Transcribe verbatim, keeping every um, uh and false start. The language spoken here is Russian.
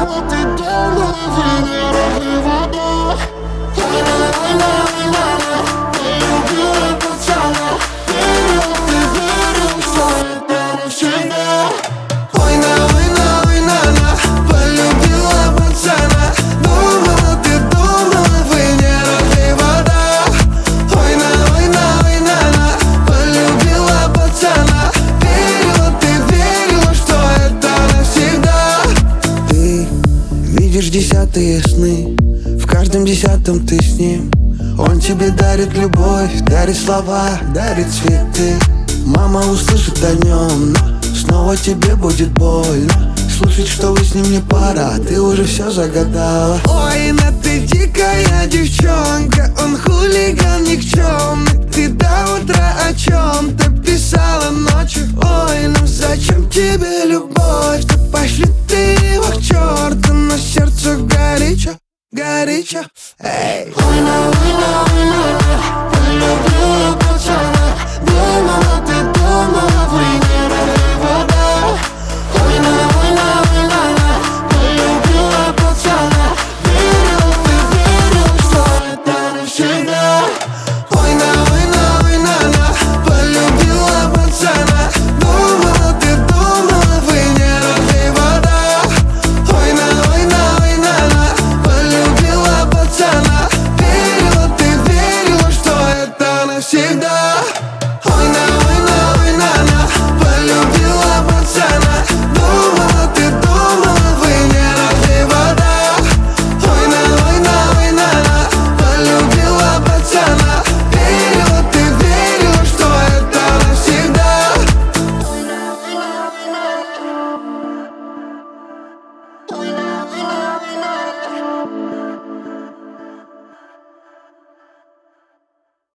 Верила ты давно, Венера и вода. Война, война, война, полюбила пацана. Верила ты, верила, что это навсегда. Война, война, война, полюбила пацана. Думала ты, думала, Венера и вода. Война, война, война, полюбила пацана. Верила ты, верила, что это навсегда. Ты видишь десятые сны, в каждом десятом ты с ним. Он тебе дарит любовь, дарит слова, дарит цветы. Мама услышит о нем, но снова тебе будет больно слушать, что вы с ним не пара, ты уже все загадала. Ой, на ты дикая девчонка, он хулиган никчемный. Ты до утра о чем-то писала ночью. Ой, ну зачем тебе любовь? Да пошли ты его к черту, на сердце горячо, горячо. Эй. Война, война, война.